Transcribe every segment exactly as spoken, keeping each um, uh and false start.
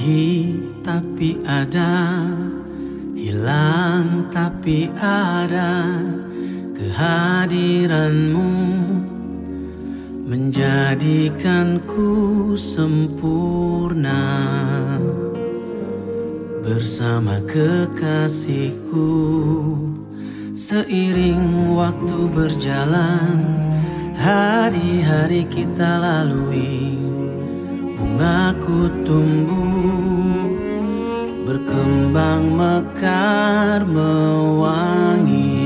Pergi tapi ada, hilang tapi ada. Kehadiranmu menjadikanku sempurna. Bersama kekasihku, seiring waktu berjalan, hari-hari kita lalui. Bungaku tumbuh, berkembang, mekar, mewangi,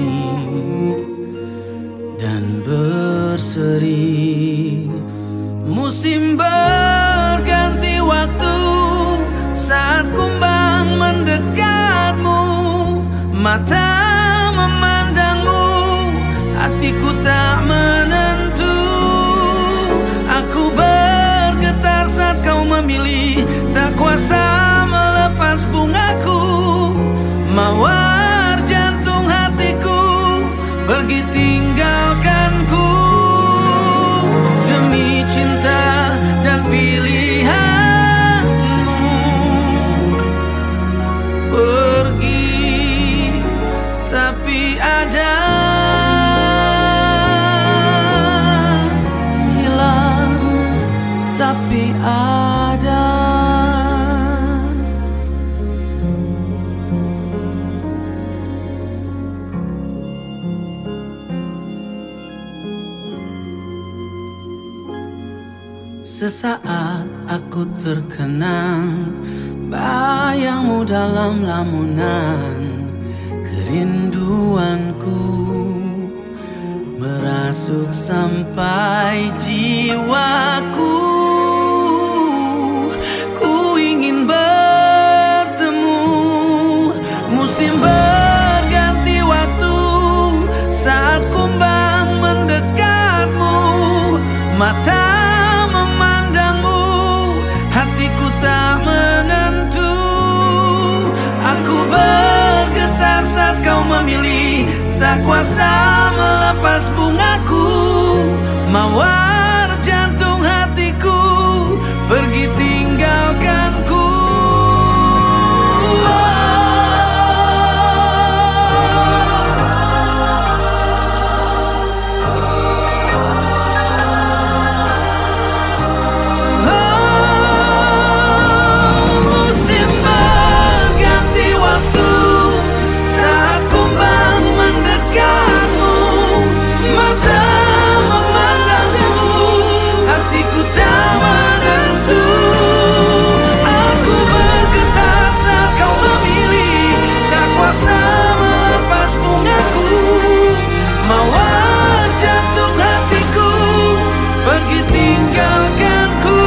dan berseri. Musim berganti waktu, saat kumbang mendekatmu. Mata memandangmu, hatiku tak menentu. Aku bergetar saat kau memilih, tak kuasa melepas bungaku. Mawar jantung hatiku pergi tinggalkanku. Demi cinta dan pilihanmu, pergi tapi ada, hilang tapi ada. Sesaat aku terkenang, bayangmu dalam lamunan. Kerinduanku merasuk sampai jiwaku. Ku ingin bertemu, musim berganti waktu, saat kumbang mendekatmu. Mata memandangmu, hatiku tak menentu. Aku bergetar saat kau memilih, tak kuasa melepas bungaku. Mawar jantung hatiku pergi tinggalkanku. Mawar jantung hatiku pergi tinggalkanku.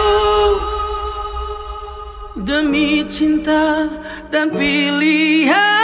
Demi cinta dan pilihan.